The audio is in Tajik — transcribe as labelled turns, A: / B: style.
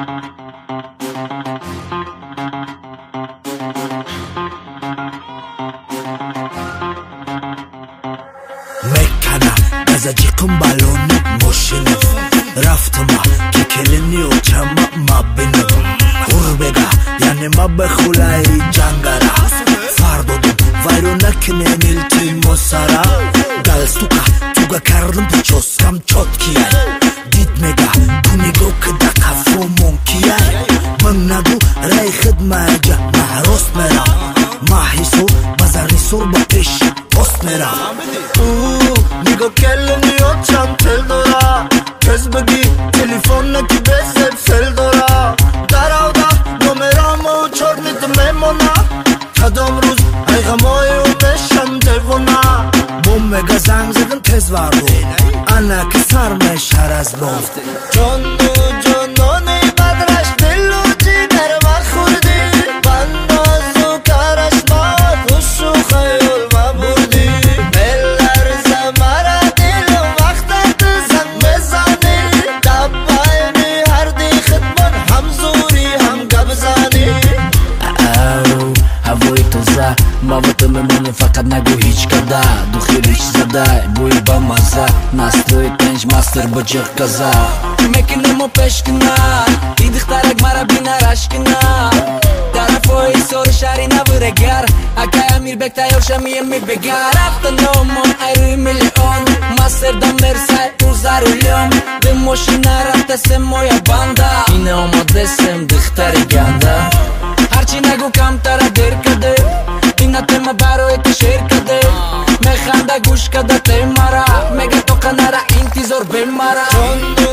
A: مکنم گزاجیقم بالونه ماشینم رفتم که کلینی و چم مبینم قربگه یعنی مبخولای جنگره فردودم وایرو نکنه نیلتی مسارا گلستوکا توگا کردم پیچوسکم چوت کیای دید میگه تو نگو که دقا فومون کیای من نگو رای خدمه جا محروست میرم ماهیسو بازاری سور با پیش پست میرم نگو کلینی و چم تل دورا کس بگی تلیفون نکی بزد فل دورا دراودا نومرامو چور نیت میمونا کدام روز ایغمای و بشم دیوونا بومگا زنگ زدم تز واردو انا که سرمش هر از لفت جانو جانونی بدرش دلو جیگر ما خوردی بندازو کارش ما خوشو خیال ما بردی بلر زمارا دل وقت زنگ بزنی دبایمی هر دی خدمت هم زوری هم گبزنی هوای تازه مواد میمونه فقط نگو هیچ کده دو ریش زده بوی با مزه نستوی تنج مستر با جغ کزه میکنم و پیش کنه ای دخترک مرا بینه رش کنه طرف های سور شهری نبوره گر اگه امیر بکتا یوشم می بگر رفت نومون ایروی میلیون مستر دم برسای اوزار و لیوم به ماشینه رفت سمویا بانده اینه آماده سم دختری گنده هرچی نگو کم تره دیر کده اینا تیمه باروی که شیر کده میخنده گوش کده تیمه را میگه تو کنه را انتظار بمارا